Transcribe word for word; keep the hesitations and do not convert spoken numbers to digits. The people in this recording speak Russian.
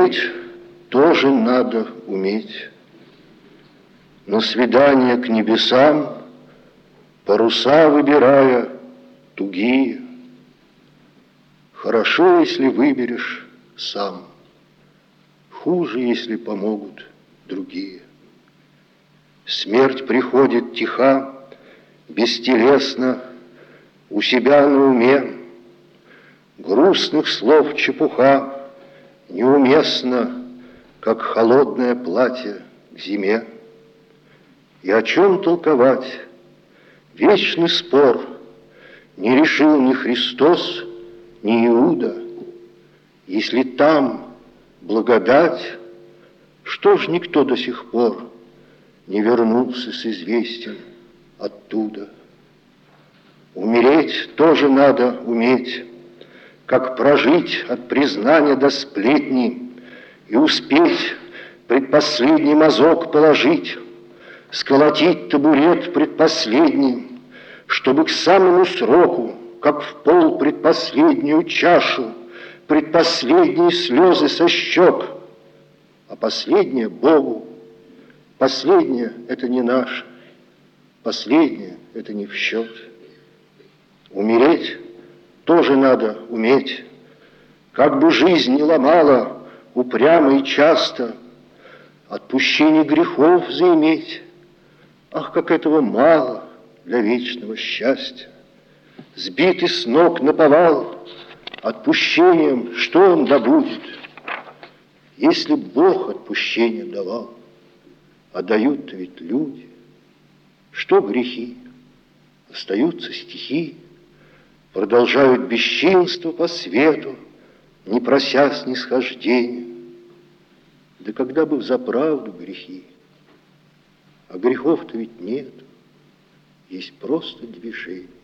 Умереть тоже надо уметь. На свидание к небесам, паруса выбирая тугие. Хорошо, если выберешь сам, хуже, если помогут другие. Смерть приходит тиха, бестелесно, у себя на уме. Грустных слов чепуха неуместно, как холодное платье к зиме. И о чем толковать? Вечный спор не решил ни Христос, ни Иуда. Если там благодать, что ж никто до сих пор не вернулся с известием оттуда? Умереть тоже надо уметь, как прожить от признания до сплетни и успеть предпоследний мазок положить, сколотить табурет предпоследний, чтобы к самому сроку, как в пол предпоследнюю чашу, предпоследние слезы со щек, а последнее Богу, последнее это не наше, последнее это не в счет. Умереть тоже надо уметь, как бы жизнь не ломала упрямо и часто, отпущение грехов заиметь. Ах, как этого мало для вечного счастья! Сбитый с ног наповал, отпущением что он добудет? Если Бог отпущение давал, а дают-то ведь люди, что грехи? Остаются стихи, продолжают бесчинство по свету, не прося снисхождения. Да когда бы взаправду грехи? А грехов-то ведь нет, есть просто движение.